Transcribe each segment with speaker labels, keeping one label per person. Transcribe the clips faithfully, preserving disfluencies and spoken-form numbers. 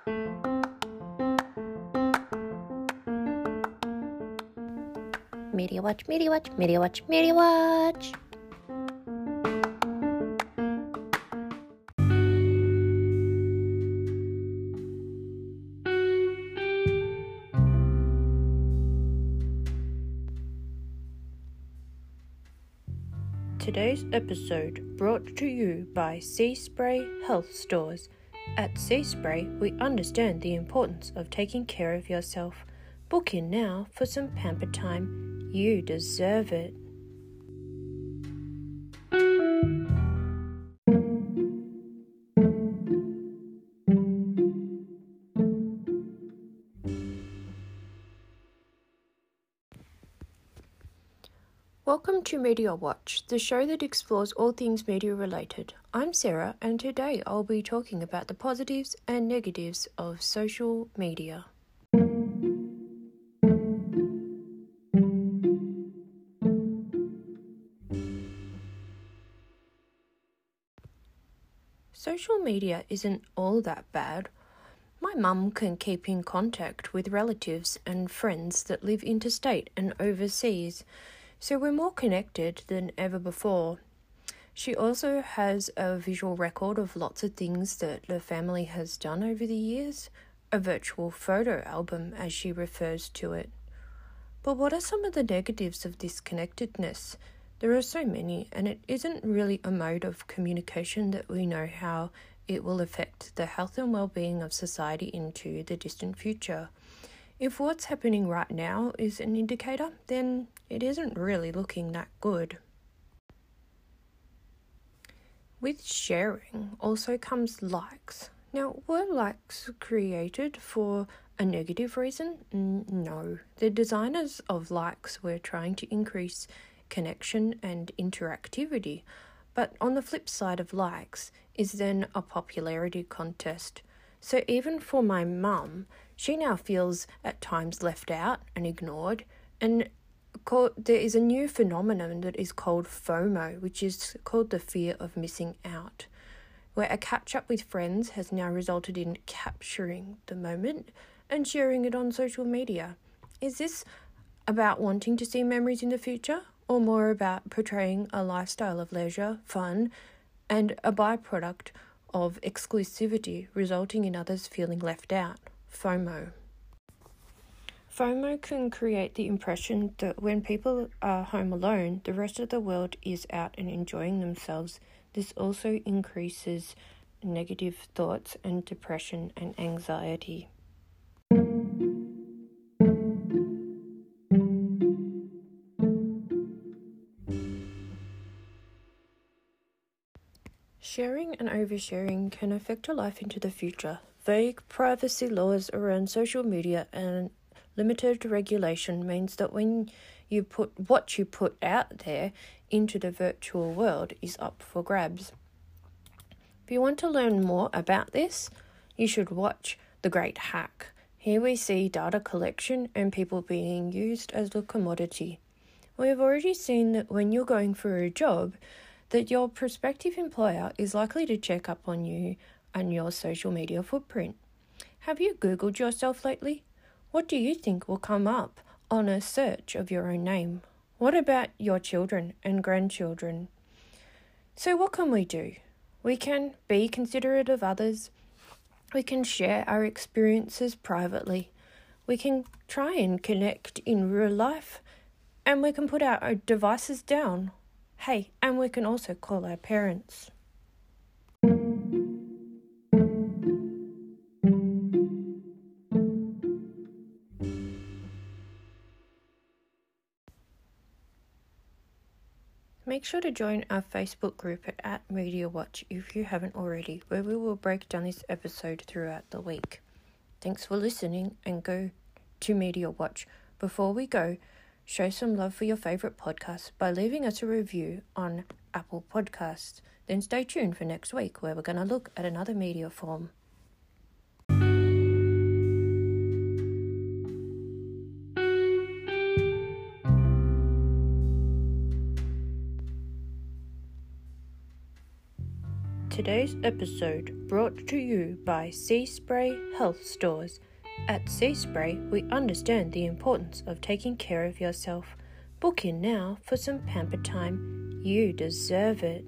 Speaker 1: Media Watch, Media Watch, Media Watch, Media Watch. Today's episode brought to you by Seaspray Health Stores. At Seaspray, we understand the importance of taking care of yourself. Book in now for some pamper time. You deserve it. Welcome to Media Watch, the show that explores all things media related. I'm Sarah, and today I'll be talking about the positives and negatives of social media. Social media isn't all that bad. My mum can keep in contact with relatives and friends that live interstate and overseas, so we're more connected than ever before. She also has a visual record of lots of things that the family has done over the years, a virtual photo album as she refers to it. But what are some of the negatives of this connectedness? There are so many, and it isn't really a mode of communication that we know how it will affect the health and well-being of society into the distant future. If what's happening right now is an indicator, then it isn't really looking that good. With sharing also comes likes. Now, were likes created for a negative reason? No. The designers of likes were trying to increase connection and interactivity, but on the flip side of likes is then a popularity contest. So even for my mum, she now feels at times left out and ignored, and called, there is a new phenomenon that is called FOMO, which is called the fear of missing out, where a catch-up with friends has now resulted in capturing the moment and sharing it on social media. Is this about wanting to see memories in the future, or more about portraying a lifestyle of leisure, fun, and a byproduct of exclusivity, resulting in others feeling left out? FOMO. FOMO can create the impression that when people are home alone, the rest of the world is out and enjoying themselves. This also increases negative thoughts and depression and anxiety. Sharing and oversharing can affect your life into the future. Vague privacy laws around social media and limited regulation means that when you put what you put out there into the virtual world is up for grabs. If you want to learn more about this, you should watch The Great Hack. Here we see data collection and people being used as a commodity. We have already seen that when you're going for a job, that your prospective employer is likely to check up on you and your social media footprint. Have you Googled yourself lately? What do you think will come up on a search of your own name? What about your children and grandchildren? So what can we do? We can be considerate of others. We can share our experiences privately. We can try and connect in real life. And we can put our devices down. Hey, and we can also call our parents. Make sure to join our Facebook group at, at Media Watch if you haven't already, where we will break down this episode throughout the week. Thanks for listening, and go to Media Watch. Before we go, show some love for your favourite podcast by leaving us a review on Apple Podcasts. Then stay tuned for next week, where we're going to look at another media form. Today's episode brought to you by Sea Spray Health Stores. At Sea Spray, we understand the importance of taking care of yourself. Book in now for some pamper time. You deserve it.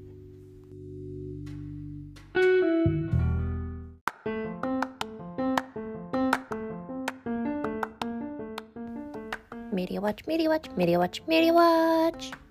Speaker 1: Media Watch, Media Watch, Media Watch, Media Watch.